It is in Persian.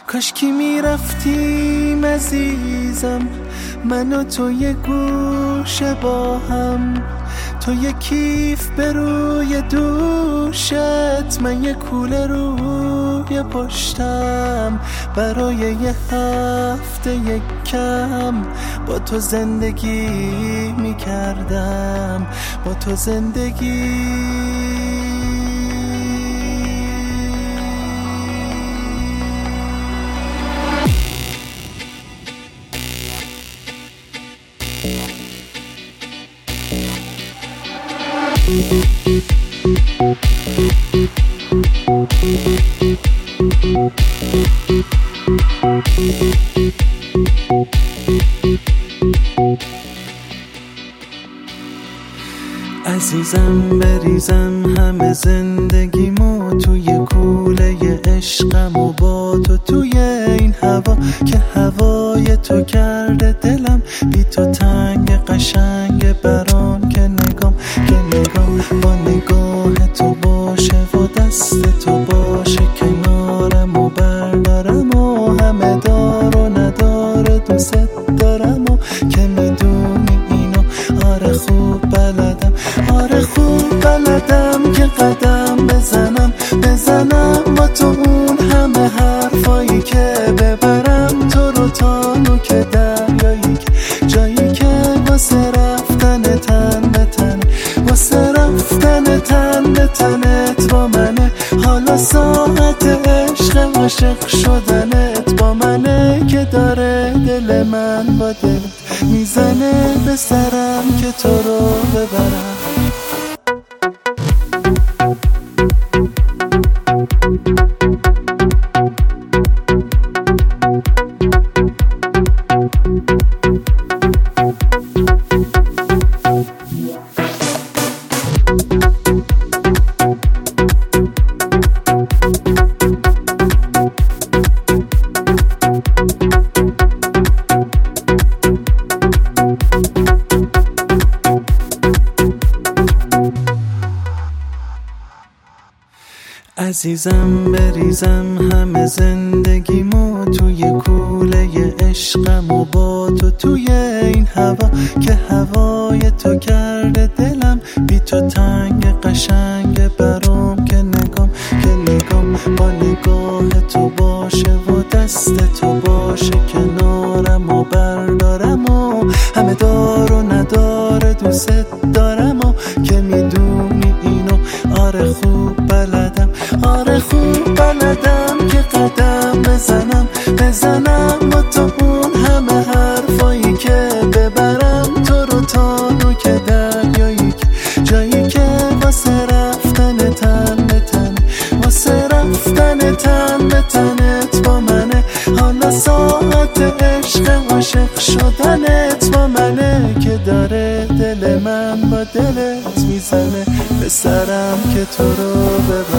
کاش کی میرفتیم عزیزم، من و تو یه گوشه با هم، تو یه کیف به روی دوشت، من یه کوله روی پشتم، برای یه هفته یک کم با تو زندگی میکردم، با تو زندگی. عزیزم بریزم همه زندگیمو توی کوله عشقم و با تو توی این هوا که هوای تو کرده دلم بی تو تنگ قشنگ برام که نگام با نگاه تو باشه و دست تو باشه کنارم و بردارم و همه دار و نداره دوست دارم و که میدونی اینو آره خوب بلدم، آره خوب بلدم که قدم بزنم با تو اون همه حرفایی که ببرم تو رو تا نوک دریایی که جایی که واسه رفتن تن به تن، واسه رفتن تن به تنت با منه، حالا ساعت عشق عاشق شدنت با منه که داره دل من با دلت میزنه به سرم که تو رو ببرم. عزیزم بریزم همه زندگیمو توی کوله عشقم و با تو توی این هوا که هوای تو کرده دلم بی تو تنگ قشنگ برام که نگام با نگاه تو باشه و دست تو باشه کنارم و بردارم و همه دار و نداره دوست دارم و که میدونی اینو آره خوب بلدم، آره خوب بلدم که قدم بزنم با تو اون همه حرفایی که ببرم تو رو تا نوک دریایی که جایی که واسه رفتن تن به تن، واسه رفتن تن به تنت با منه، حالا ساعت عشق عاشق شدنت با منه که داره دل من با دلت میزنه به سرم که تو رو ببرم.